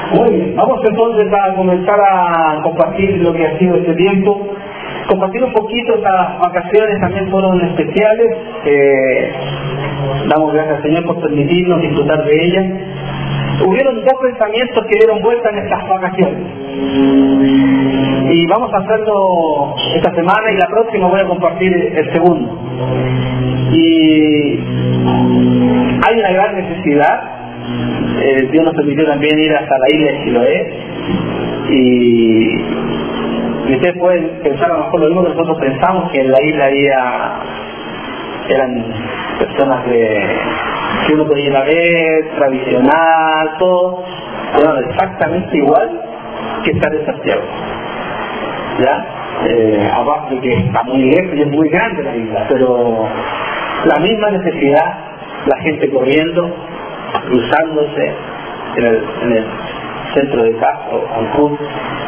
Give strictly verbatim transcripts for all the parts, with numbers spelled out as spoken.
Muy bien, vamos entonces a comenzar a compartir lo que ha sido este tiempo. Compartir un poquito, estas vacaciones también fueron especiales. Eh, damos gracias al Señor por permitirnos disfrutar de ellas. Hubieron dos pensamientos que dieron vuelta en estas vacaciones. Y vamos a hacerlo esta semana y la próxima voy a compartir el segundo. Y hay una gran necesidad. Eh, Dios nos permitió también ir hasta la isla de Chiloé. Y, y ustedes pueden pensar a lo mejor lo mismo que nosotros pensamos, que en la isla había eran personas de que uno podía ir a ver, tradicional, todo, pero exactamente igual que estar en Santiago. ¿Ya? Eh, aparte de que está muy lejos y es muy grande la isla, pero la misma necesidad, la gente corriendo, cruzándose en el, en el centro de Castro, Cancún.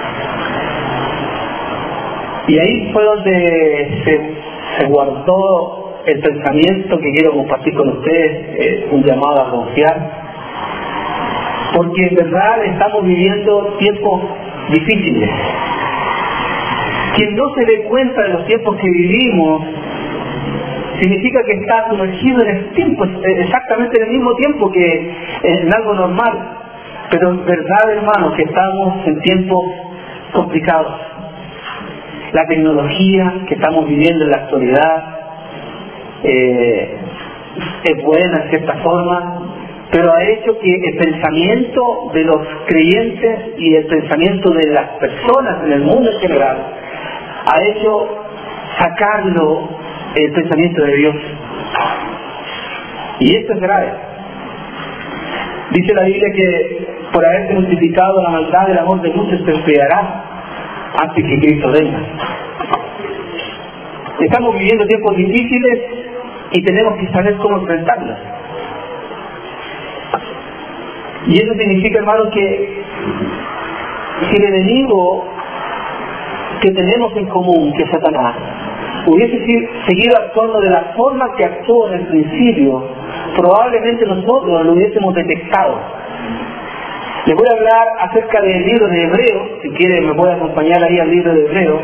Y ahí fue donde se, se guardó el pensamiento que quiero compartir con ustedes, eh, un llamado a confiar, porque en verdad estamos viviendo tiempos difíciles. Quien no se dé cuenta de los tiempos que vivimos, significa que está sumergido en el tiempo, exactamente en el mismo tiempo que en algo normal. Pero en verdad, hermanos, que estamos en tiempos complicados. La tecnología que estamos viviendo en la actualidad eh, es buena en cierta forma, pero ha hecho que el pensamiento de los creyentes y el pensamiento de las personas en el mundo en general ha hecho sacarlo el pensamiento de Dios. Y esto es grave. Dice la Biblia que por haberse multiplicado la maldad, el amor de muchos se enfriará antes que Cristo venga. Estamos viviendo tiempos difíciles y tenemos que saber cómo enfrentarlos. Y eso significa, hermanos, que si el enemigo que tenemos en común, que es Satanás, hubiese seguido actuando de la forma que actuó en el principio, probablemente nosotros lo hubiésemos detectado. Les voy a hablar acerca del libro de Hebreos, si quieren me puede acompañar ahí al libro de Hebreos.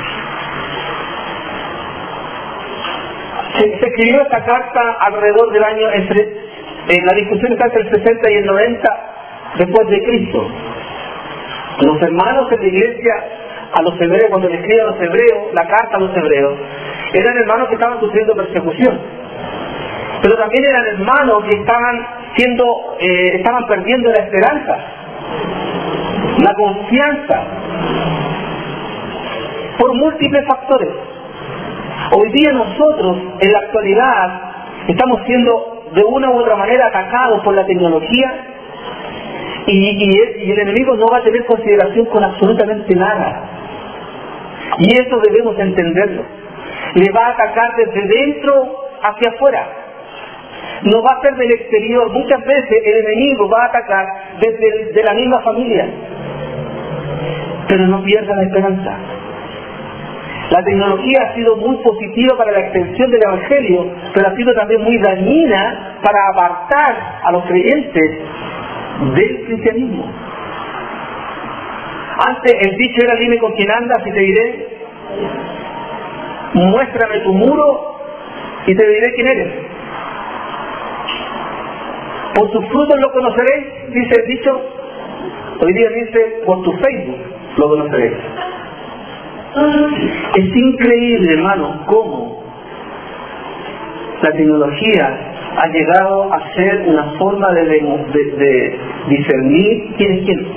Se, se escribió esta carta alrededor del año, entre, en la discusión está entre el sesenta y el noventa después de Cristo. Los hermanos de la iglesia, a los hebreos, cuando le escriben a los hebreos, la carta a los hebreos, eran hermanos que estaban sufriendo persecución, pero también eran hermanos que estaban siendo, eh, estaban perdiendo la esperanza, la confianza, por múltiples factores. Hoy día nosotros, en la actualidad, estamos siendo de una u otra manera atacados por la tecnología y, y, el, y el enemigo no va a tener consideración con absolutamente nada. Y eso debemos entenderlo. Le va a atacar desde dentro hacia afuera. No va a ser del exterior. Muchas veces el enemigo va a atacar desde de la misma familia. Pero no pierdan la esperanza. La tecnología ha sido muy positiva para la extensión del Evangelio, pero ha sido también muy dañina para apartar a los creyentes del cristianismo. Antes el dicho era: dime con quién andas y te diré, muéstrame tu muro y te diré quién eres. Por sus frutos lo conoceréis, dice el dicho. Hoy día dice, por tu Facebook lo conoceréis. Es increíble, hermano, cómo la tecnología ha llegado a ser una forma de, de, de discernir quién es quién.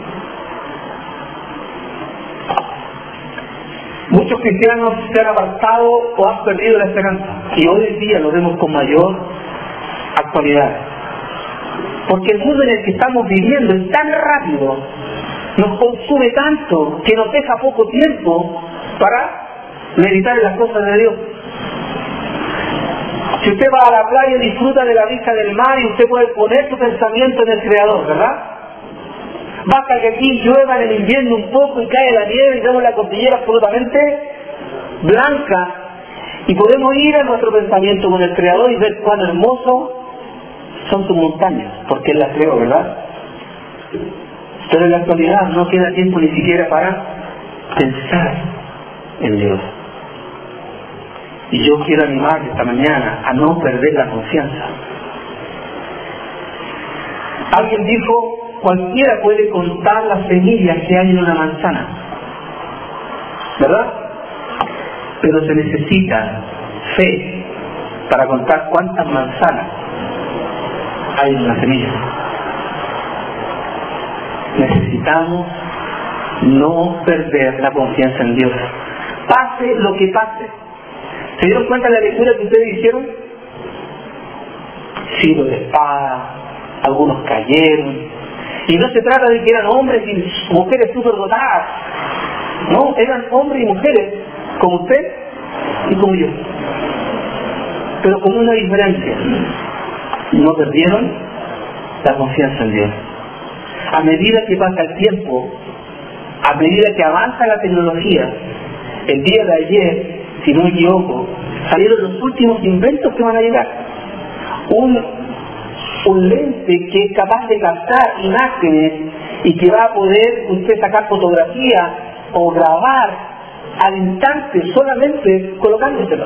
Muchos cristianos se han apartado o han perdido la esperanza, y hoy en día lo vemos con mayor actualidad. Porque el mundo en el que estamos viviendo es tan rápido, nos consume tanto, que nos deja poco tiempo para meditar en las cosas de Dios. Si usted va a la playa y disfruta de la vista del mar, y usted puede poner su pensamiento en el Creador, ¿verdad? Basta que aquí llueva en el invierno un poco y cae la nieve y vemos la cordillera absolutamente blanca, y podemos ir a nuestro pensamiento con el Creador y ver cuán hermoso son sus montañas, porque Él las creó, ¿verdad? Pero en la actualidad no queda tiempo ni siquiera para pensar en Dios. Y yo quiero animar esta mañana a no perder la confianza. Alguien dijo, cualquiera puede contar las semillas que hay en una manzana, ¿verdad? Pero se necesita fe para contar cuántas manzanas hay en una semilla. Necesitamos no perder la confianza en Dios, pase lo que pase. ¿Se dieron cuenta de la lectura que ustedes hicieron? Filo de espada, algunos cayeron, y no se trata de que eran hombres y mujeres superdotadas, no, eran hombres y mujeres como usted y como yo, pero con una diferencia: no perdieron la confianza en Dios. A medida que pasa el tiempo, a medida que avanza la tecnología, el día de ayer, si no me equivoco, salieron los últimos inventos que van a llegar. Un, un lente que es capaz de captar imágenes y que va a poder usted sacar fotografías o grabar al instante solamente colocándoselo.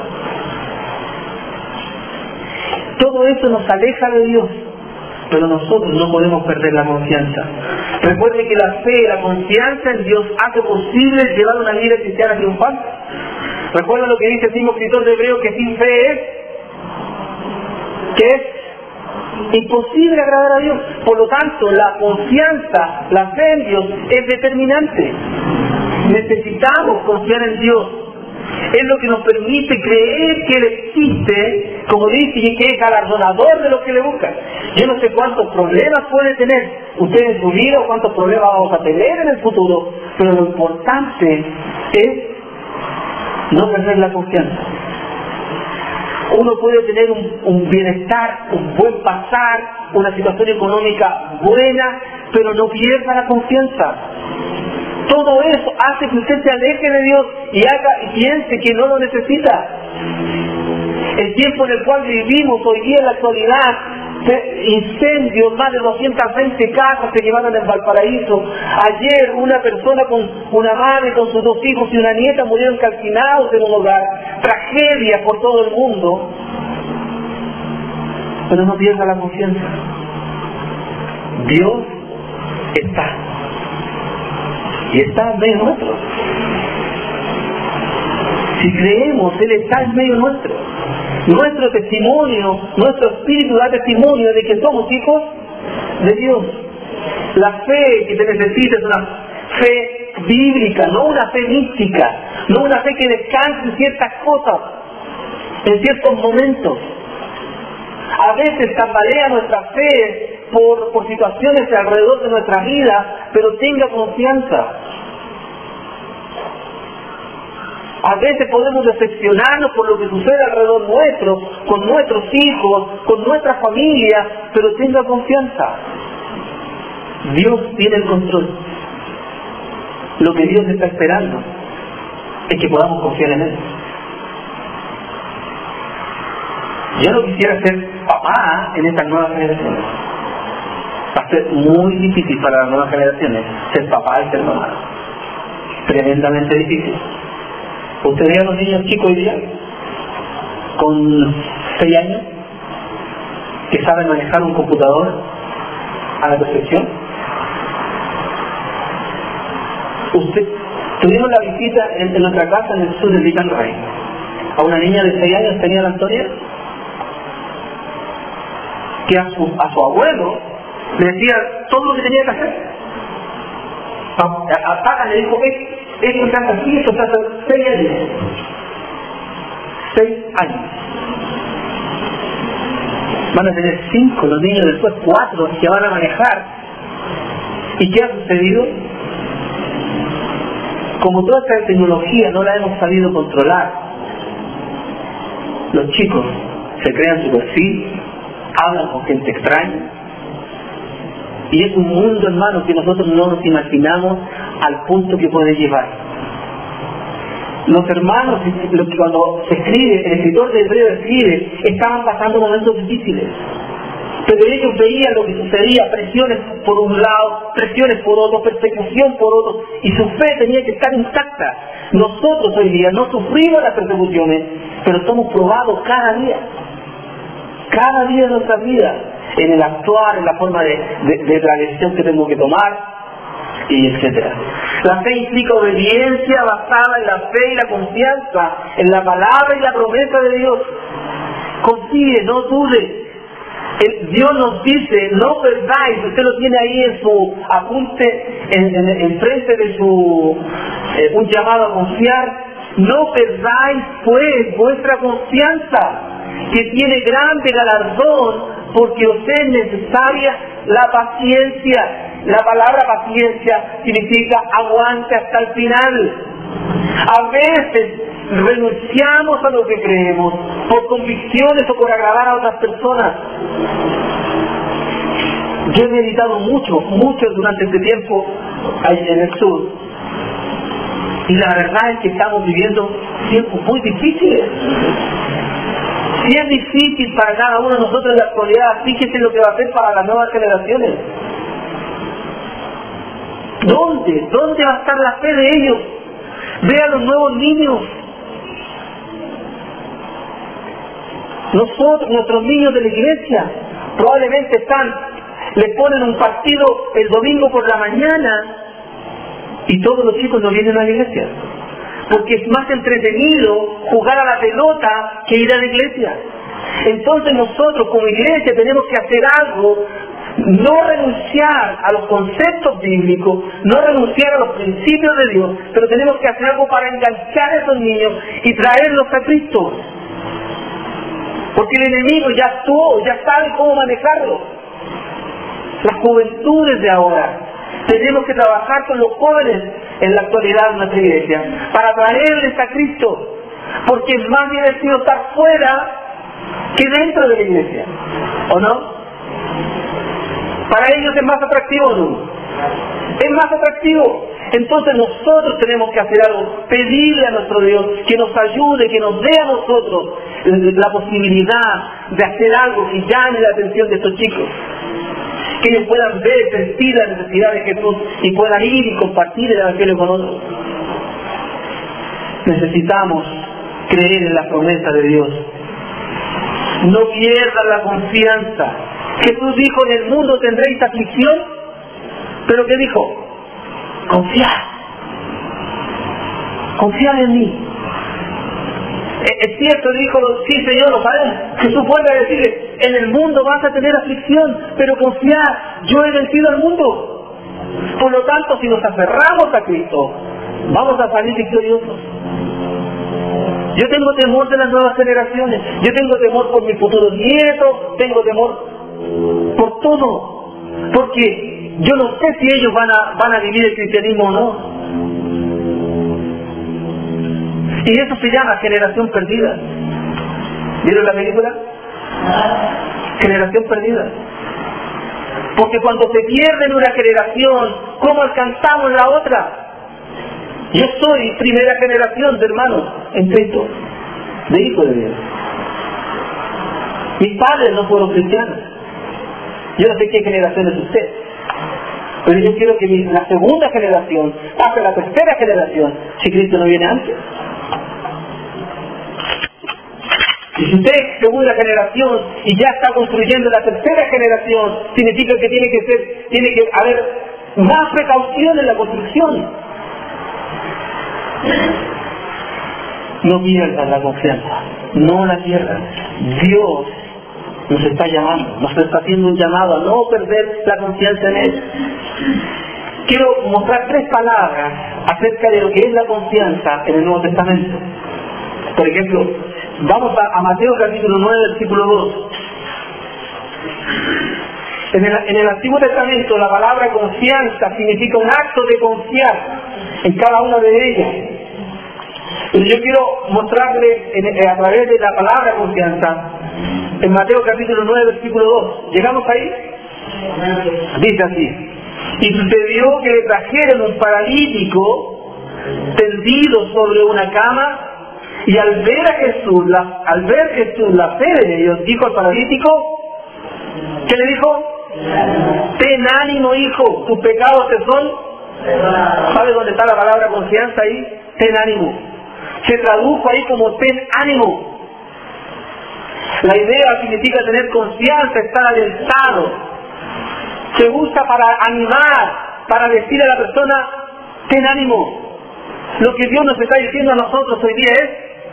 Todo eso nos aleja de Dios, pero nosotros no podemos perder la confianza. Recuerde que la fe y la confianza en Dios hace posible llevar una vida cristiana triunfante. Recuerda lo que dice el mismo escritor de Hebreos, que sin fe es que es imposible agradar a Dios. Por lo tanto, la confianza, la fe en Dios es determinante. Necesitamos confiar en Dios. Es lo que nos permite creer que Él existe, como dice, y que es galardonador de los que le buscan. Yo no sé cuántos problemas puede tener usted en su vida o cuántos problemas vamos a tener en el futuro, pero lo importante es no perder la confianza. Uno puede tener un, un bienestar, un buen pasar, una situación económica buena, pero no pierda la confianza. Todo eso hace que usted se aleje de Dios y haga y piense que no lo necesita. El tiempo en el cual vivimos hoy día, en la actualidad, incendios, más de doscientas veinte casas se llevaron en Valparaíso. Ayer una persona con una madre, con sus dos hijos y una nieta murieron calcinados en un hogar. Tragedia por todo el mundo. Pero no pierda la confianza. Dios está. Y está en medio nuestro. Si creemos, Él está en medio nuestro. Nuestro testimonio, nuestro espíritu da testimonio de que somos hijos de Dios. La fe que se necesita es una fe bíblica, no una fe mística, no una fe que descanse en ciertas cosas, en ciertos momentos. A veces tambalea nuestra fe por, por situaciones alrededor de nuestra vida, pero tenga confianza. A veces podemos decepcionarnos por lo que sucede alrededor nuestro, con nuestros hijos, con nuestra familia, pero tenga confianza. Dios tiene el control. Lo que Dios está esperando es que podamos confiar en Él. Yo no quisiera ser papá en estas nuevas generaciones. Va a ser muy difícil para las nuevas generaciones ser papá y ser mamá. Tremendamente difícil. ¿Usted ve a los niños chicos hoy día? Con seis años, que saben manejar un computador a la perfección. Usted, tuvimos la visita en, en nuestra casa en el sur de Beacon Ray a una niña de seis años, tenía la Antonia, que a su, a su abuelo le decía todo lo que tenía que hacer. Papá le dijo, esto se hace así, esto se hace seis años. Seis años. Van a tener cinco los niños, después cuatro que van a manejar. ¿Y qué ha sucedido? Como toda esta tecnología no la hemos sabido controlar, los chicos se crean su perfil, hablan con gente extraña, y es un mundo, hermano, que nosotros no nos imaginamos al punto que puede llevar. Los hermanos, lo que cuando se escribe, el escritor de Hebreo escribe, estaban pasando momentos difíciles, Pero ellos veían lo que sucedía, presiones por un lado, presiones por otro, persecución por otro, y su fe tenía que estar intacta. Nosotros hoy día no sufrimos las persecuciones, pero somos probados cada día, cada día de nuestra vida, en el actuar, en la forma de, de, de la decisión que tengo que tomar, y etcétera. La fe implica obediencia basada en la fe y la confianza, en la palabra y la promesa de Dios. Confíe, no dude. El, Dios nos dice, no perdáis, usted lo tiene ahí en su apunte, en, en, en frente de su, eh, un llamado a confiar, no perdáis pues vuestra confianza, que tiene grande galardón, porque os es necesaria la paciencia. La palabra paciencia significa aguante hasta el final. A veces renunciamos a lo que creemos por convicciones o por agradar a otras personas. Yo he meditado mucho, mucho durante este tiempo en el sur, y la verdad es que estamos viviendo tiempos muy difíciles. Si es difícil para cada uno de nosotros en la actualidad, fíjese lo que va a hacer para las nuevas generaciones. ¿Dónde? ¿Dónde va a estar la fe de ellos? Ve a los nuevos niños. Nosotros, nuestros niños de la iglesia, probablemente están, les ponen un partido el domingo por la mañana y todos los chicos no vienen a la iglesia. Porque es más entretenido jugar a la pelota que ir a la iglesia. Entonces nosotros como iglesia tenemos que hacer algo, no renunciar a los conceptos bíblicos, no renunciar a los principios de Dios, pero tenemos que hacer algo para enganchar a esos niños y traerlos a Cristo. Porque el enemigo ya actuó, ya sabe cómo manejarlo. Las juventudes de ahora, tenemos que trabajar con los jóvenes en la actualidad de nuestra iglesia para traerles a Cristo, porque es más divertido estar fuera que dentro de la iglesia, ¿o no? Para ellos es más atractivo, ¿no? Es más atractivo. Entonces nosotros tenemos que hacer algo, pedirle a nuestro Dios que nos ayude, que nos dé a nosotros la posibilidad de hacer algo que llame la atención de estos chicos, que ellos puedan ver, sentir la necesidad de Jesús y puedan ir y compartir el Evangelio con otros. Necesitamos creer en la promesa de Dios. No pierdan la confianza. Jesús dijo, en el mundo tendréis aflicción, pero ¿qué dijo? Confiad. Confiad en mí. Es cierto, dijo, sí Señor, lo sabemos. Jesús vuelve a decirle, en el mundo vas a tener aflicción, pero confiad, yo he vencido al mundo. Por lo tanto, si nos aferramos a Cristo, vamos a salir victoriosos. Yo tengo temor de las nuevas generaciones, yo tengo temor por mis futuros nietos, tengo temor por todo, porque yo no sé si ellos van a, van a vivir el cristianismo o no. Y eso se llama generación perdida. ¿Vieron la película? Generación perdida. Porque cuando se pierde en una generación, ¿cómo alcanzamos la otra? Yo soy primera generación de hermanos en Cristo, de hijo de Dios. Mis padres no fueron cristianos. Yo no sé qué generación es usted, pero yo quiero que mi, la segunda generación pase a la tercera generación, si Cristo no viene antes. Y si usted es segunda generación y ya está construyendo la tercera generación, significa que tiene que ser, tiene que haber más precaución en la construcción. No pierdan la confianza, no la pierdan. Dios nos está llamando, nos está haciendo un llamado a no perder la confianza en Él. Quiero mostrar tres palabras acerca de lo que es la confianza en el Nuevo Testamento. Por ejemplo, vamos a, a Mateo capítulo nueve, versículo dos. En el, en el Antiguo Testamento la palabra confianza significa un acto de confiar en cada una de ellas. Y yo quiero mostrarle en, a través de la palabra confianza en Mateo capítulo nueve, versículo dos. ¿Llegamos ahí? Dice así: y sucedió que le trajeron un paralítico tendido sobre una cama, y al ver a Jesús, la, al ver Jesús la fe de ellos, dijo al paralítico: ¿Qué le dijo? Ten ánimo, hijo, tus pecados te son. ¿Sabe dónde está la palabra confianza ahí? Ten ánimo. Se tradujo ahí como ten ánimo. La idea significa tener confianza, estar alentado. Se usa para animar, para decirle a la persona, ten ánimo. Lo que Dios nos está diciendo a nosotros hoy día es,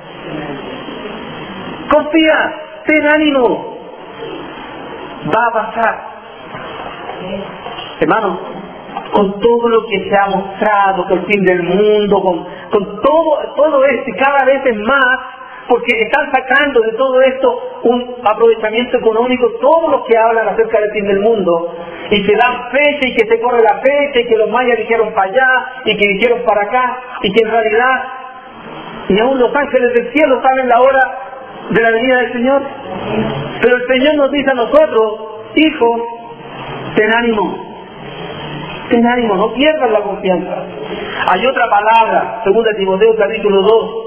confía, ten ánimo. Va a pasar. Hermano, con todo lo que se ha mostrado, con el fin del mundo, con, con todo, todo esto y cada vez es más, porque están sacando de todo esto un aprovechamiento económico, todos los que hablan acerca del fin del mundo, y que dan fecha y que se corre la fecha y que los mayas dijeron para allá y que dijeron para acá, y que en realidad ni aún los ángeles del cielo saben la hora de la venida del Señor. Pero el Señor nos dice a nosotros, hijo, ten ánimo, ten ánimo, no pierdas la confianza. Hay otra palabra, segunda Timoteo capítulo dos.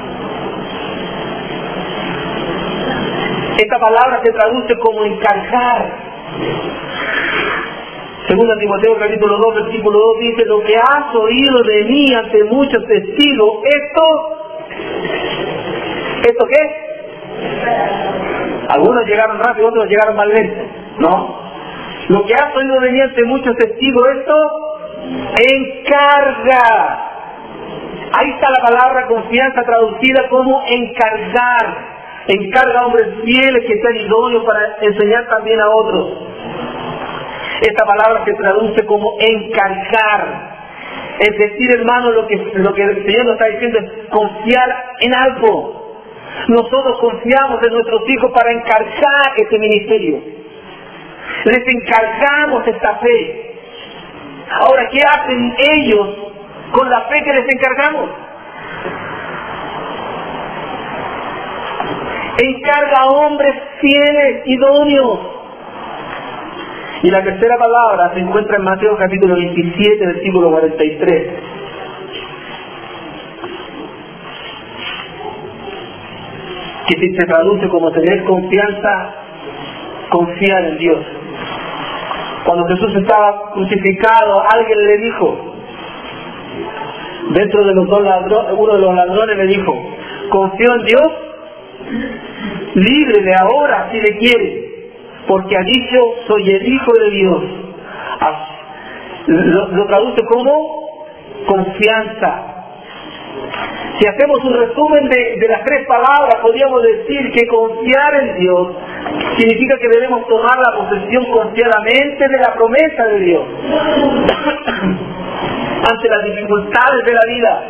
Esta palabra se traduce como encargar. Segunda Timoteo capítulo dos, versículo dos dice, lo que has oído de mí ante muchos testigos, esto, ¿esto qué? Algunos llegaron rápido, otros llegaron más lento, ¿no? Lo que has oído de mí ante muchos testigos, esto, encarga. Ahí está la palabra confianza traducida como encargar. Encarga a hombres fieles que sean idóneos para enseñar también a otros. Esta palabra se traduce como encargar. Es decir, hermano, lo que, lo que el Señor nos está diciendo es confiar en algo. Nosotros confiamos en nuestros hijos para encargar este ministerio. Les encargamos esta fe. Ahora, ¿qué hacen ellos con la fe que les encargamos? Encarga a hombres fieles, idóneos. Y la tercera palabra se encuentra en Mateo capítulo veintisiete, versículo cuarenta y tres. Que se traduce como tener confianza, confiar en Dios. Cuando Jesús estaba crucificado, alguien le dijo, dentro de los dos ladrones, uno de los ladrones le dijo, confío en Dios, líbrele ahora si le quiere, porque ha dicho, soy el Hijo de Dios. Lo, lo traduce como confianza. Si hacemos un resumen de, de las tres palabras, podríamos decir que confiar en Dios significa que debemos tomar la posesión confiadamente de la promesa de Dios ante las dificultades de la vida.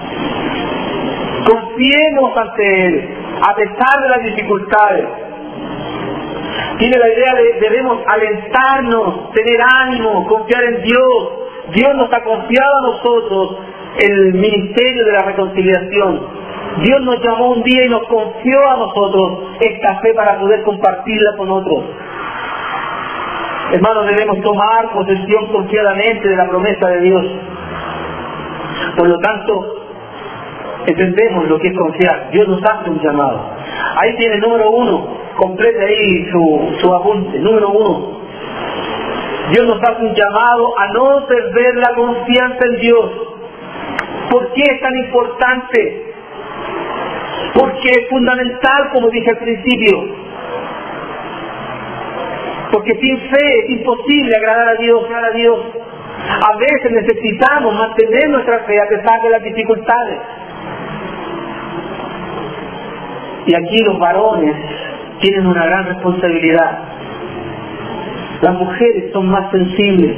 Confiemos ante Él a pesar de las dificultades. Tiene la idea de debemos alentarnos, tener ánimo, confiar en Dios. Dios nos ha confiado a nosotros el ministerio de la reconciliación. Dios nos llamó un día y nos confió a nosotros esta fe para poder compartirla con otros. Hermanos, debemos tomar posesión confiadamente de la promesa de Dios. Por lo tanto, entendemos lo que es confiar. Dios nos hace un llamado. Ahí tiene número uno. Complete ahí su, su apunte. Número uno. Dios nos hace un llamado a no perder la confianza en Dios. ¿Por qué es tan importante? Porque es fundamental, como dije al principio. Porque sin fe es imposible agradar a Dios, agradar a Dios. A veces necesitamos mantener nuestra fe a pesar de las dificultades. Y aquí los varones tienen una gran responsabilidad. Las mujeres son más sensibles.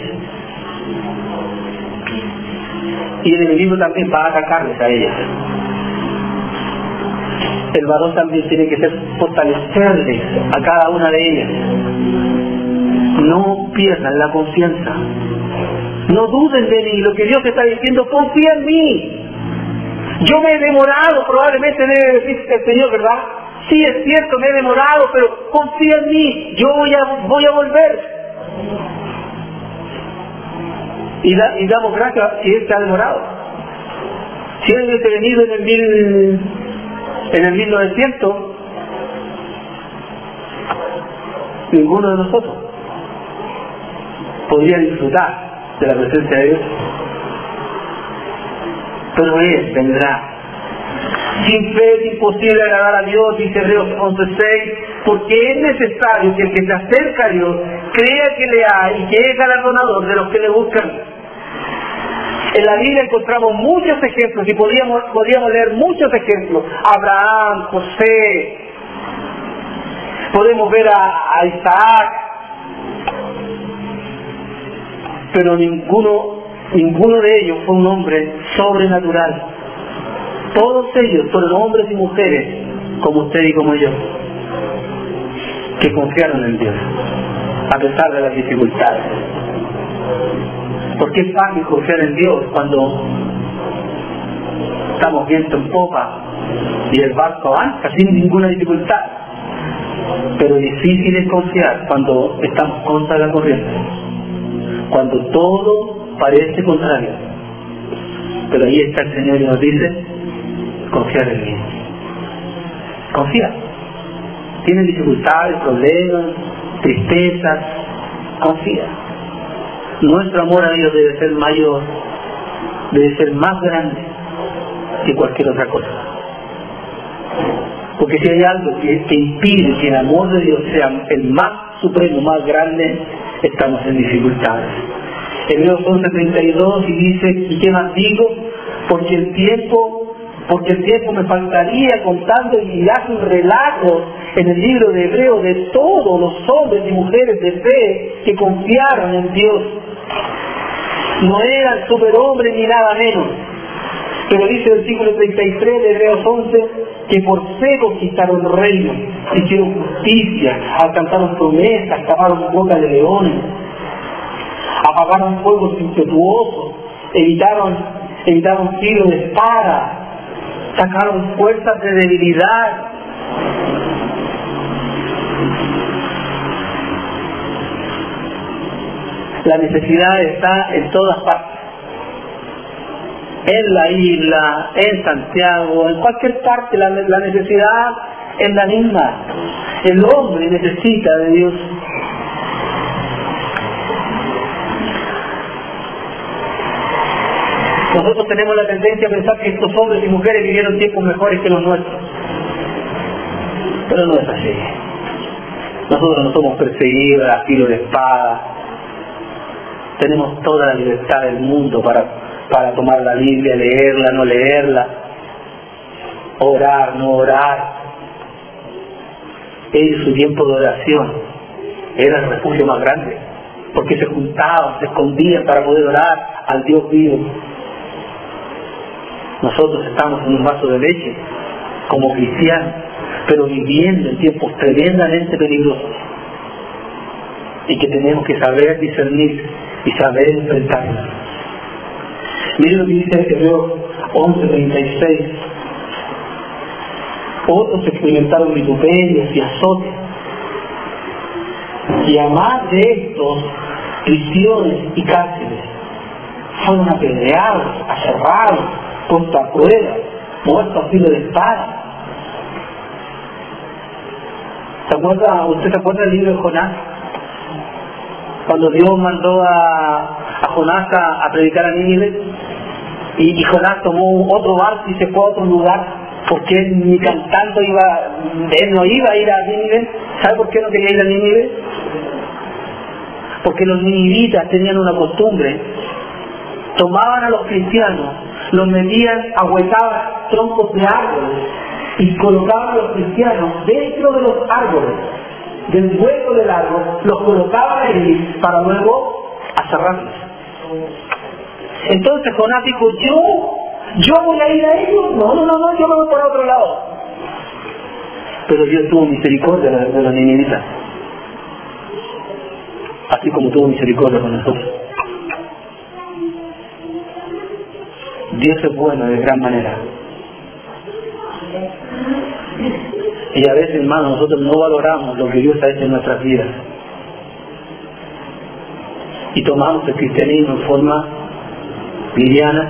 Y el enemigo también va a atacarles a ellas. El varón también tiene que ser fortalecerles a cada una de ellas. No pierdan la confianza. No duden de mí. Lo que Dios está diciendo, confía en mí. Yo me he demorado, probablemente debe decir el Señor, ¿verdad? Sí, es cierto, me he demorado, pero confía en mí. Yo voy a, voy a volver. Y, da, y damos gracias si Él se ha demorado. Si Él hubiese venido en el, mil, en el mil novecientos, ninguno de nosotros. podría disfrutar de la presencia de Dios. Pero Él vendrá. Sin fe es imposible agradar a Dios, dice Hebreos once seis, porque es necesario que el que se acerca a Dios crea que le hay y que es galardonador de los que le buscan. En la Biblia encontramos muchos ejemplos y podríamos, podríamos leer muchos ejemplos. Abraham, José, podemos ver a, a Isaac, pero ninguno, ninguno de ellos fue un hombre sobrenatural. Todos ellos fueron hombres y mujeres, como usted y como yo, que confiaron en Dios, a pesar de las dificultades. Porque es fácil confiar en Dios cuando estamos viento en popa y el barco avanza sin ninguna dificultad. Pero difícil es confiar cuando estamos contra la corriente, cuando todo parece contrario. Pero ahí está el Señor y nos dice: confiar en mí. Confía. Tienes dificultades, problemas, tristezas. Confía. Nuestro amor a Dios debe ser mayor, debe ser más grande que cualquier otra cosa. Porque si hay algo que, que impide que el amor de Dios sea el más supremo, más grande, estamos en dificultades. Hebreos once treinta y dos y dice: ¿y qué más digo? Porque el tiempo porque el tiempo me faltaría contando, y hace un relato en el libro de Hebreos de todos los hombres y mujeres de fe que confiaron en Dios. No eran superhombres ni nada menos, pero dice el versículo treinta y tres de Hebreos once que por fe conquistaron reinos, hicieron justicia, alcanzaron promesas, taparon boca de leones, apagaron fuegos impetuosos, evitaron, evitaron filo de espada, sacaron fuerzas de debilidad. La necesidad está en todas partes. En la isla, en Santiago, en cualquier parte la, la necesidad es la misma. El hombre necesita de Dios. Nosotros tenemos la tendencia a pensar que estos hombres y mujeres vivieron tiempos mejores que los nuestros. Pero no es así. Nosotros no somos perseguidos a filo de espada. Tenemos toda la libertad del mundo para, para tomar la Biblia, leerla, no leerla, orar, no orar. Ellos, su tiempo de oración era el refugio más grande, porque se juntaban, se escondían para poder orar al Dios vivo. Nosotros estamos en un vaso de leche como cristianos, pero viviendo en tiempos tremendamente peligrosos y que tenemos que saber discernir y saber enfrentarnos. Miren lo que dice Hebreos once treinta y seis. Otros experimentaron vituperios y azotes, y a más de estos, prisiones y cárceles. Fueron apedreados, aserrados, puestos a prueba, muertos a filo de espada. ¿Se acuerda, ¿Usted se acuerda del libro de Jonás? Cuando Dios mandó a, a Jonás a, a predicar a Nínive, y, y Jonás tomó otro barco y se fue a otro lugar, porque él ni cantando iba, él no iba a ir a Nínive. ¿Sabe por qué no quería ir a Nínive? Porque los ninivitas tenían una costumbre: tomaban a los cristianos, los metían, ahuecaban troncos de árboles y colocaban a los cristianos dentro de los árboles, del hueco del árbol, los colocaban allí para luego aserrarlos. Entonces Jonás dijo: yo, yo voy a ir a ellos, no, no, no, no, yo me voy por otro lado. Pero Dios tuvo misericordia de, de los ninivitas, así como tuvo misericordia con nosotros. Dios es bueno de gran manera. Y a veces, hermanos, nosotros no valoramos lo que Dios ha hecho en nuestras vidas. Y tomamos el cristianismo en forma liviana.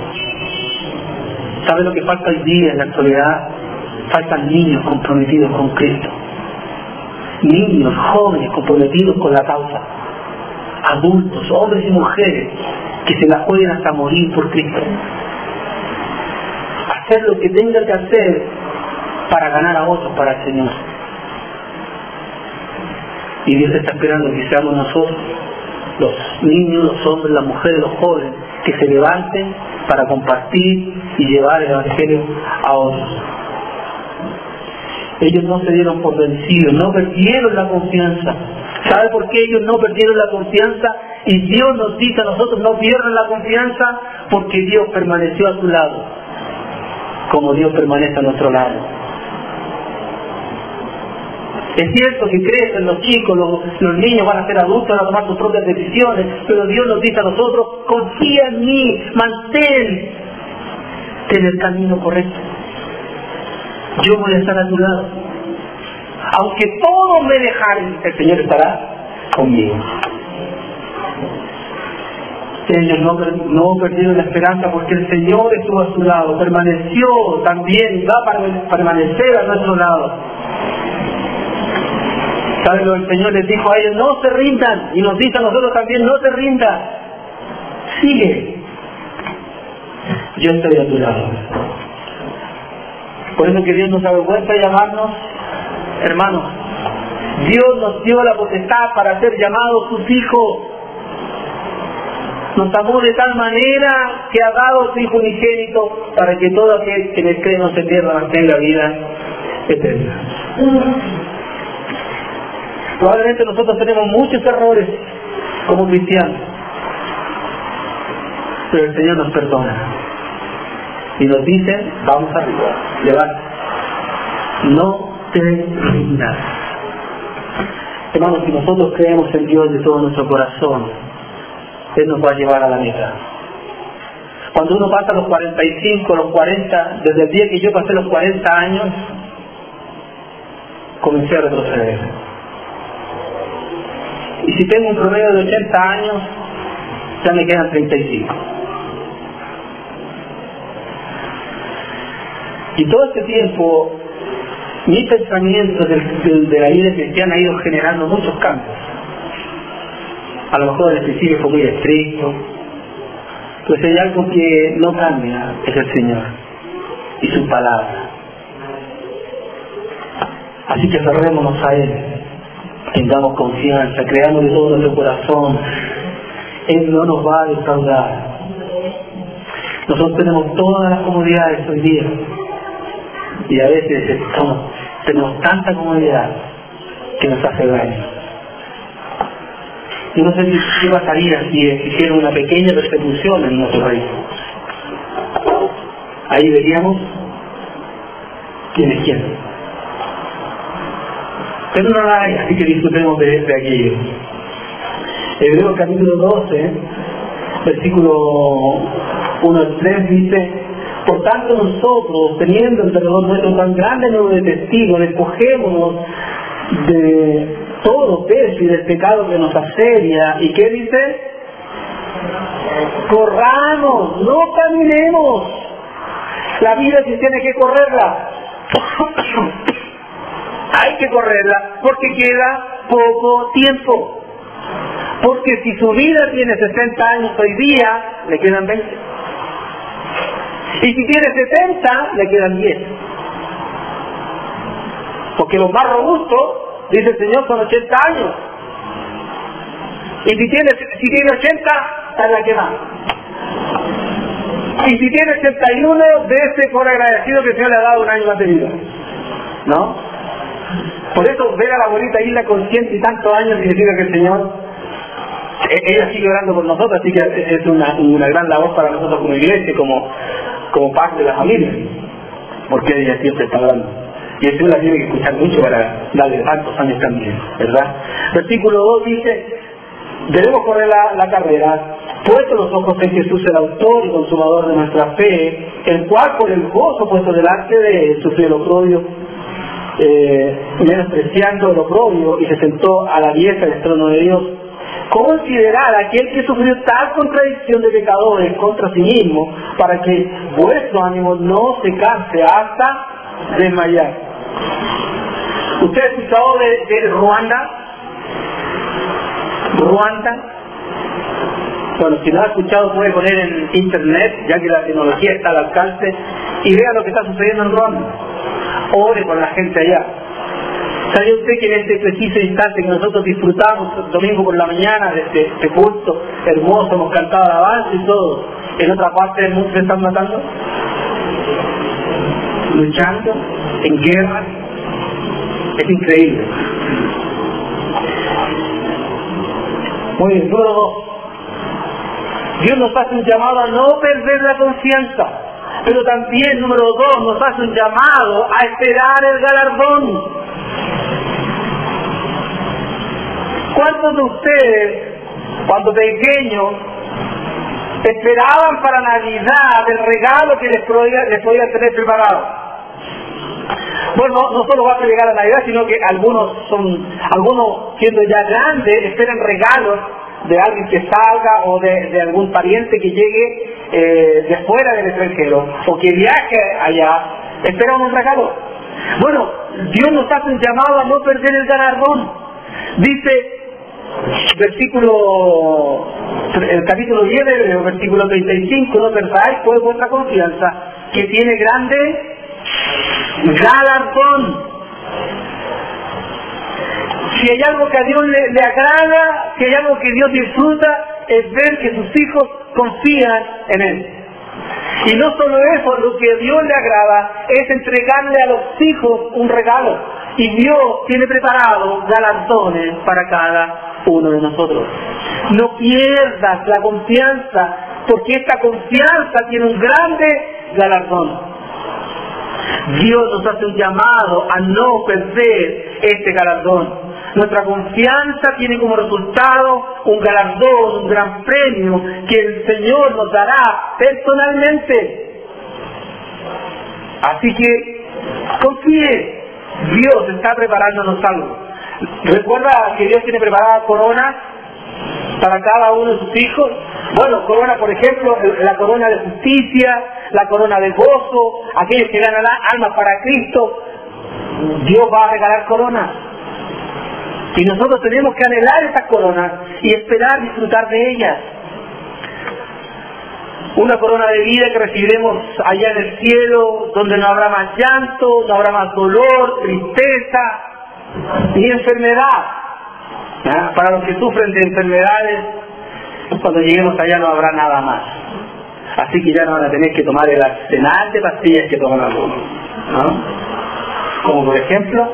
¿Sabe lo que falta hoy día en la actualidad? Faltan niños comprometidos con Cristo. Niños, jóvenes comprometidos con la causa. adultos, hombres y mujeres, que se la jueguen hasta morir por Cristo. Hacer lo que tenga que hacer para ganar a otros para el Señor. Y Dios está esperando que seamos nosotros, los niños, los hombres, las mujeres, los jóvenes, que se levanten para compartir y llevar el Evangelio a otros. Ellos no se dieron por vencidos, no perdieron la confianza. ¿Sabe por qué ellos no perdieron la confianza? Y Dios nos dice a nosotros, no pierdan la confianza, porque Dios permaneció a su lado, como Dios permanece a nuestro lado. Es cierto que crecen los chicos, los, los niños van a ser adultos, van a tomar sus propias decisiones, pero Dios nos dice a nosotros, confía en mí, mantén en el camino correcto. Yo voy a estar a tu lado. Aunque todos me dejaren, el Señor estará conmigo. Ellos no, no perdieron la esperanza porque el Señor estuvo a su lado, permaneció también y va a permanecer a nuestro lado. ¿Saben lo que el Señor les dijo a ellos? No se rindan, y nos dice a nosotros también, no se rindan, sigue, yo estoy a tu lado. Por eso que Dios nos avergüenza de llamarnos hermanos. Dios nos dio la potestad para ser llamados sus hijos. Nos amó de tal manera que ha dado su Hijo unigénito para que todo aquel que le cree no se pierda, mas tenga vida eterna. Probablemente nosotros tenemos muchos errores como cristianos, pero el Señor nos perdona y nos dice, vamos arriba, levanta, no te rindas. Hermanos, si nosotros creemos en Dios de todo nuestro corazón, Él nos va a llevar a la meta. Cuando uno pasa los cuarenta y cinco, los cuarenta, desde el día que yo pasé los cuarenta años, comencé a retroceder. Y si tengo un promedio de ochenta años, ya me quedan treinta y cinco. Y todo este tiempo, mi pensamiento de, de, de la vida cristiana ha ido generando muchos cambios. A lo mejor el principio fue muy estricto, pues hay algo que no cambia, es el Señor y su palabra. Así que aferrémonos a Él, tengamos confianza, creamos de todo nuestro corazón. Él no nos va a defraudar. Nosotros tenemos todas las comodidades hoy día y a veces estamos, tenemos tanta comodidad que nos hace daño. Yo no sé qué pasaría si hiciera una pequeña persecución en nuestro país. Ahí veríamos quién es quién. Pero no la hay, así que disfrutemos de, de aquello. Hebreos capítulo doce, versículo uno al tres dice: por tanto nosotros, teniendo alrededor nuestro tan grande número de testigos, despojémonos de todo peso y del pecado que nos asedia. ¿Y qué dice? Corramos, no caminemos. La vida sí tiene que correrla. Hay que correrla porque queda poco tiempo. Porque si su vida tiene sesenta años hoy día, le quedan veinte. Y si tiene setenta, le quedan diez. Porque los más robustos, dice el Señor, son ochenta años. Y si tiene, si tiene ochenta, está en la que más. Y si tiene ochenta y uno, dése por agradecido que el Señor le ha dado un año más de vida. ¿No? Por eso ver a la bonita isla con ciento y tantos años significa que el Señor, ella sigue orando por nosotros, así que es una, una gran labor para nosotros como iglesia, como, como parte de la familia, porque ella siempre está orando. Y el Señor la tiene que escuchar mucho para darle tantos años también, ¿verdad? Versículo dos dice: debemos correr la, la carrera, puestos los ojos en Jesús, el autor y consumador de nuestra fe, el cual por el gozo puesto delante de él sufrió el oprobio, eh, menospreciando el oprobio, y se sentó a la diestra del trono de Dios. Considerad aquel que sufrió tal contradicción de pecadores contra sí mismo, para que vuestro ánimo no se canse hasta desmayar. ¿Usted ha escuchado de, de Ruanda? Ruanda, Bueno, si no ha escuchado puede poner en internet, ya que la tecnología está al alcance, y vea lo que está sucediendo en Roma. Ore con la gente allá. ¿Sabe usted que en este preciso instante que nosotros disfrutamos el domingo por la mañana de este, este culto hermoso, hemos cantado alabanza y todo, en otra parte del mundo se están matando? Luchando, en guerra. Es increíble. Muy bien, número dos. Dios nos hace un llamado a no perder la confianza, pero también, número dos, nos hace un llamado a esperar el galardón. ¿Cuántos de ustedes, cuando pequeños, esperaban para Navidad el regalo que les podía, les podía tener preparado? Bueno, no, no solo va a llegar a Navidad, sino que algunos son, algunos siendo ya grandes, esperan regalos de alguien que salga o de, de algún pariente que llegue eh, de fuera del extranjero o que viaje allá, esperan un regalo. Bueno, Dios nos hace un llamado a no perder el galardón. Dice, versículo, el capítulo diez de Hebreos, versículo treinta y cinco, no perdáis pues vuestra confianza, que tiene grande galardón. Si hay algo que a Dios le, le agrada, si hay algo que Dios disfruta, es ver que sus hijos confían en Él. Y no solo eso, lo que a Dios le agrada es entregarle a los hijos un regalo. Y Dios tiene preparado galardones para cada uno de nosotros. No pierdas la confianza, porque esta confianza tiene un grande galardón. Dios nos hace un llamado a no perder este galardón. Nuestra confianza tiene como resultado un galardón, un gran premio que el Señor nos dará personalmente. Así que confíe, Dios está preparándonos algo. ¿Recuerda que Dios tiene preparada corona para cada uno de sus hijos? Bueno, corona, por ejemplo, la corona de justicia, la corona de gozo, aquellos que ganan almas para Cristo. Dios va a regalar coronas. Y nosotros tenemos que anhelar estas coronas y esperar disfrutar de ellas. Una corona de vida que recibiremos allá en el cielo, donde no habrá más llanto, no habrá más dolor, tristeza ni enfermedad. ¿Ah? Para los que sufren de enfermedades, cuando lleguemos allá no habrá nada más. Así que ya no van a tener que tomar el arsenal de pastillas que toman algunos, ¿no? Como por ejemplo,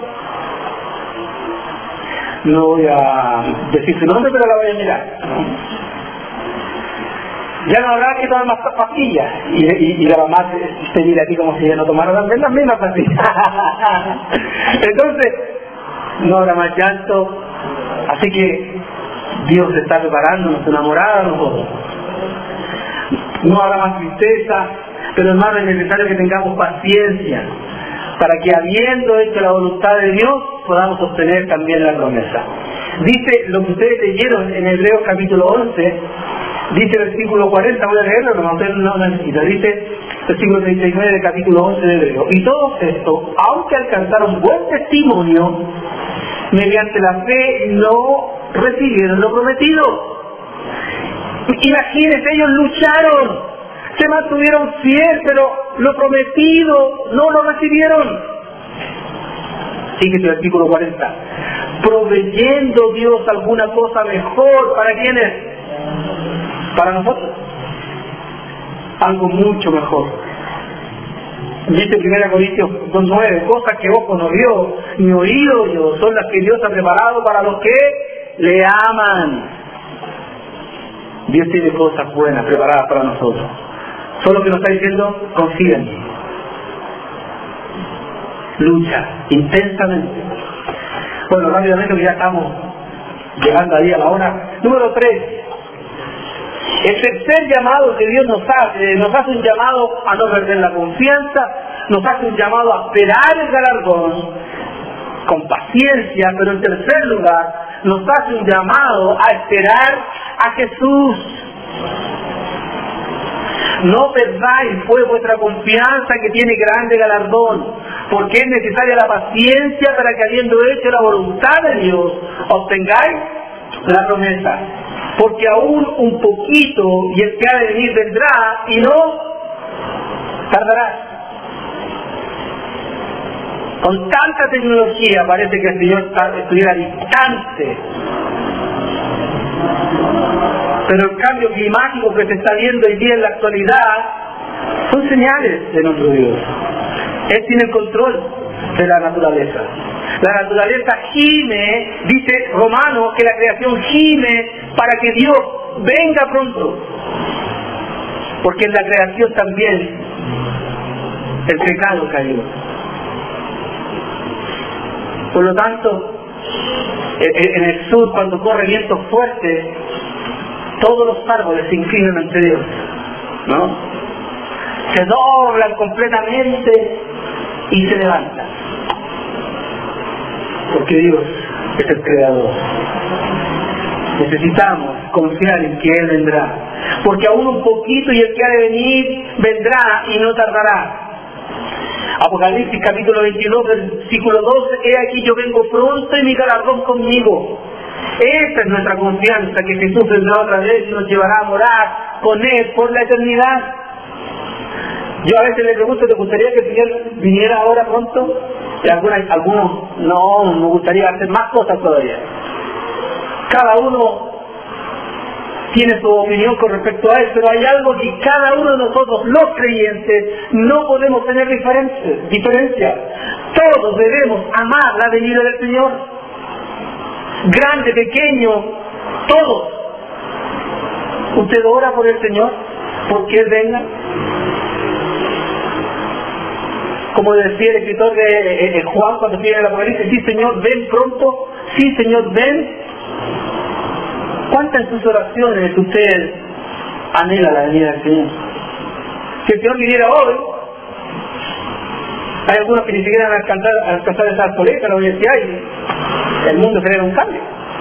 no voy a decir su nombre, pero la voy a mirar, ¿no? Ya no habrá que tomar más pastillas. Y, y, y la mamá se mira aquí como si ya no tomara también las mismas pastillas. Entonces, no habrá más llanto. Así que Dios está preparándonos, enamorada de nosotros. No habrá más tristeza, pero hermano, es necesario que tengamos paciencia para que, habiendo hecho la voluntad de Dios, podamos obtener también la promesa. Dice lo que ustedes leyeron en Hebreos capítulo once, dice versículo cuarenta, voy a leerlo, no, no, no necesita, dice versículo treinta y nueve del capítulo once de Hebreos. Y todos estos, aunque alcanzaron buen testimonio, mediante la fe no recibieron lo prometido. Imagínense, ellos lucharon, se mantuvieron fieles, pero lo prometido no lo recibieron. Sigue el versículo cuarenta. Proveyendo Dios alguna cosa mejor, ¿para quiénes? Para nosotros. Algo mucho mejor. Dice primera Corintios dos nueve, cosas que ojo no vio, ni oído oyó, son las que Dios ha preparado para los que le aman. Dios tiene cosas buenas preparadas para nosotros. Solo que nos está diciendo, confía en mí. Lucha intensamente. Bueno, rápidamente que ya estamos llegando ahí a la hora. Número tres. El tercer llamado que Dios nos hace, nos hace un llamado a no perder la confianza, nos hace un llamado a esperar el galardón con paciencia, pero en tercer lugar, nos hace un llamado a esperar a Jesús. No perdáis pues vuestra confianza, que tiene grande galardón, porque es necesaria la paciencia para que, habiendo hecho la voluntad de Dios, obtengáis la promesa. porque aún un poquito y el que ha de venir vendrá y no tardará. Con tanta tecnología parece que el Señor estuviera distante, pero el cambio climático que se está viendo hoy día en la actualidad son señales de nuestro Dios. Él tiene el control de la naturaleza. La naturaleza gime, dice Romanos, que la creación gime para que Dios venga pronto. Porque en la creación también el pecado cayó. Por lo tanto, en el sur, cuando corre viento fuerte, todos los árboles se inclinan ante Dios, ¿no? Se doblan completamente y se levantan. Porque Dios es el creador. Necesitamos confiar en que Él vendrá. Porque aún un poquito y el que ha de venir vendrá y no tardará. Apocalipsis capítulo veintidós, versículo doce, he aquí yo vengo pronto y mi galardón conmigo. Esta es nuestra confianza, que Jesús vendrá otra vez y nos llevará a morar con Él por la eternidad. Yo a veces le pregunto, ¿te gustaría que el Señor viniera ahora pronto? Y algunos, algunos, no, me gustaría hacer más cosas todavía. Cada uno tiene su opinión con respecto a eso, pero hay algo que cada uno de nosotros, los creyentes, no podemos tener diferencia. Todos debemos amar la venida del Señor. Grande, pequeño, todos. ¿Usted ora por el Señor? ¿Por que Él venga? Como decía el escritor de eh, eh, Juan cuando tiene el Apocalipsis, sí Señor, ven pronto, sí Señor, ven. ¿Cuántas en sus oraciones usted anhela la venida del Señor? Si el Señor viniera hoy, hay algunos que ni siquiera van a alcanzar, a alcanzar esa soleta en la universidad y el mundo sería un cambio.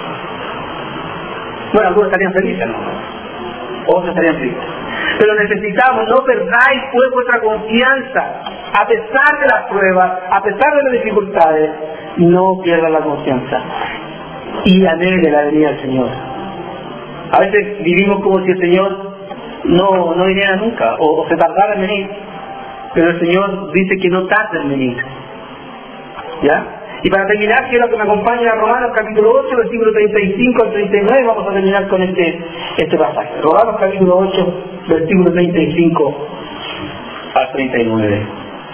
Bueno, algunos estarían felices, ¿no? Otros estarían tristes. Pero necesitamos, no perdáis pues vuestra confianza, a pesar de las pruebas, a pesar de las dificultades, no pierdan la confianza y anhele la venida del Señor. A veces vivimos como si el Señor no, no viniera nunca, o, o se tardara en venir, pero el Señor dice que no tarda en venir. ¿Ya? Y para terminar, quiero que me acompañen a Romanos capítulo ocho, versículo treinta y cinco al treinta y nueve, vamos a terminar con este, este pasaje. Romanos capítulo ocho, versículo treinta y cinco al treinta y nueve.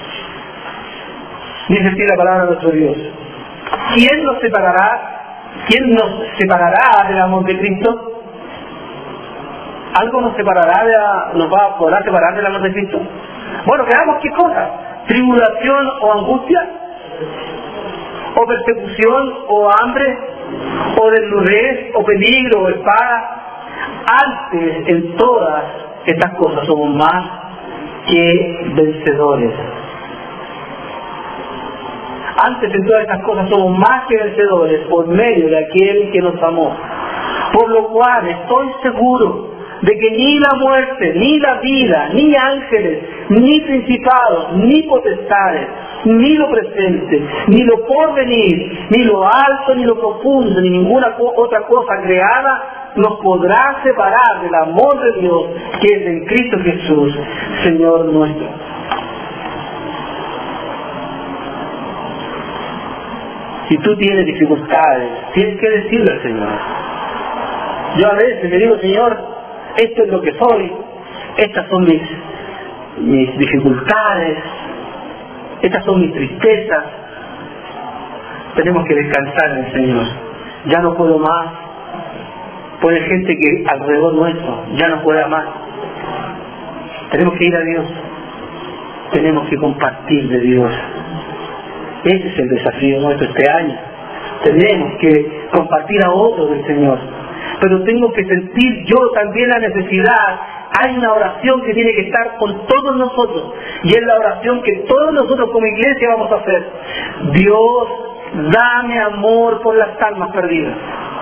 Dice así la palabra de nuestro Dios: ¿Quién nos separará? ¿Quién nos separará del amor de Cristo? ¿Algo nos separará de la, nos va a poder separar del amor de Cristo? Bueno, veamos qué cosa. ¿Tribulación o angustia? ¿O persecución o hambre? ¿O desnudez o peligro o espada? Antes, en todas estas cosas somos más que vencedores. Antes en todas estas cosas somos más que vencedores por medio de aquel que nos amó. Por lo cual estoy seguro de que ni la muerte, ni la vida, ni ángeles, ni principados, ni potestades, ni lo presente, ni lo porvenir, ni lo alto, ni lo profundo, ni ninguna co- otra cosa creada nos podrá separar del amor de Dios que es en Cristo Jesús, Señor nuestro. Si tú tienes dificultades, tienes que decirle al Señor. Yo a veces le digo, Señor, esto es lo que soy, estas son mis, mis dificultades, estas son mis tristezas. Tenemos que descansar en el Señor. Ya no puedo más. Puede gente que alrededor nuestro ya no pueda más. Tenemos que ir a Dios. Tenemos que compartir de Dios. Ese es el desafío nuestro este año. Tenemos que compartir a otros del Señor. Pero tengo que sentir yo también la necesidad. Hay una oración que tiene que estar con todos nosotros. Y es la oración que todos nosotros como iglesia vamos a hacer. Dios, dame amor por las almas perdidas.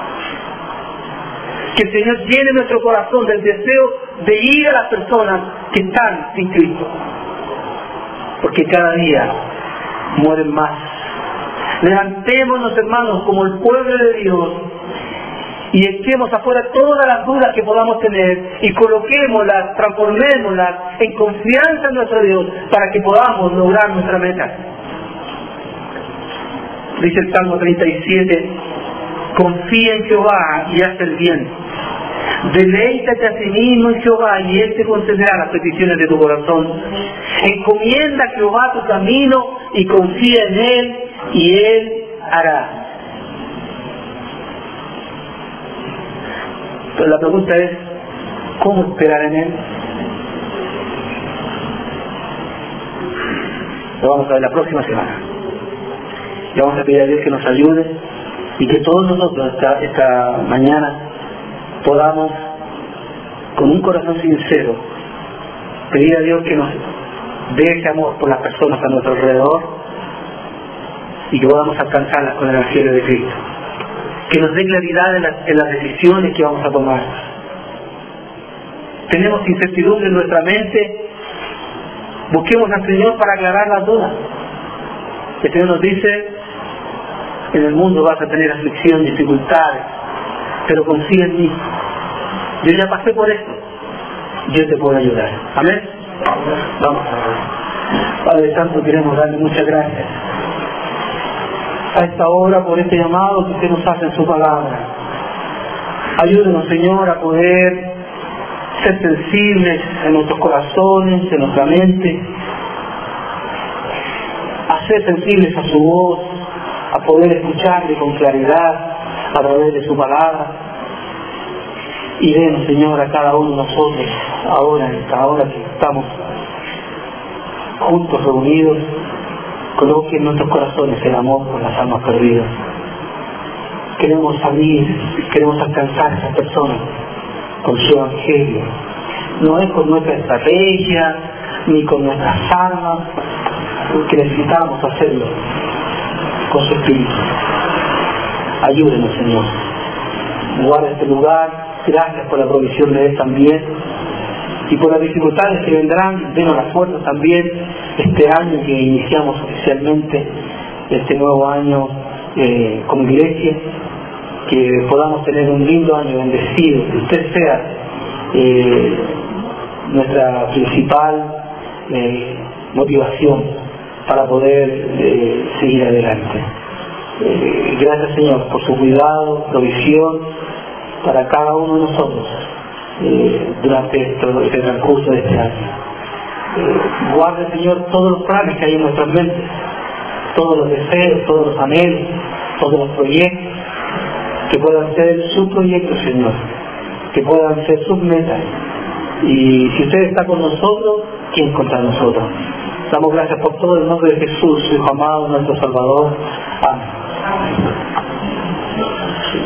Que el Señor llene nuestro corazón del deseo de ir a las personas que están sin Cristo. Porque cada día mueren más. Levantémonos, hermanos, como el pueblo de Dios y echemos afuera todas las dudas que podamos tener y coloquémoslas, transformémoslas en confianza en nuestro Dios para que podamos lograr nuestra meta. Dice el Salmo treinta y siete, confía en Jehová y haz el bien. Deleítate a sí mismo en Jehová y Él te concederá las peticiones de tu corazón. Encomienda a Jehová tu camino y confía en Él y Él hará. Pero la pregunta es, ¿cómo esperar en Él? Lo vamos a ver la próxima semana. Y vamos a pedir a Dios que nos ayude y que todos nosotros esta, esta mañana podamos, con un corazón sincero, pedir a Dios que nos dé ese amor por las personas a nuestro alrededor y que podamos alcanzarlas con el Evangelio de Cristo. Que nos dé claridad en las, en las decisiones que vamos a tomar. Tenemos incertidumbre en nuestra mente, busquemos al Señor para aclarar las dudas. El Señor nos dice, en el mundo vas a tener aflicción, dificultades, pero confía en mí. Yo ya pasé por esto, yo te puedo ayudar. Amén. Vamos a ver. Padre Santo, queremos darle muchas gracias a esta hora por este llamado que usted nos hace en su palabra. Ayúdenos, Señor, a poder ser sensibles en nuestros corazones, en nuestra mente, a ser sensibles a su voz, a poder escucharle con claridad a través de su palabra. Y ven, Señor, a cada uno de nosotros ahora, en esta hora que estamos juntos, reunidos, coloque en nuestros corazones el amor por las almas perdidas. Queremos salir, queremos alcanzar a esas personas con su Evangelio. No es con nuestra estrategia, ni con nuestras armas, porque necesitamos hacerlo con su Espíritu. Ayúdenos, Señor. Guarda este lugar. Gracias por la provisión de Él también. Y por las dificultades que vendrán, denos las fuerzas también este año que iniciamos oficialmente, este nuevo año eh, como iglesia, que podamos tener un lindo año bendecido, que usted sea eh, nuestra principal eh, motivación para poder eh, seguir adelante. Eh, gracias, Señor, por su cuidado, provisión para cada uno de nosotros eh, durante esto, este transcurso de este año. Eh, guarde, Señor, todos los planes que hay en nuestras mentes, todos los deseos, todos los anhelos, todos los proyectos, que puedan ser sus proyectos, Señor, que puedan ser sus metas. Y si usted está con nosotros, ¿quién contra nosotros? Damos gracias por todo, en nombre de Jesús, su Hijo amado, nuestro Salvador. Amén.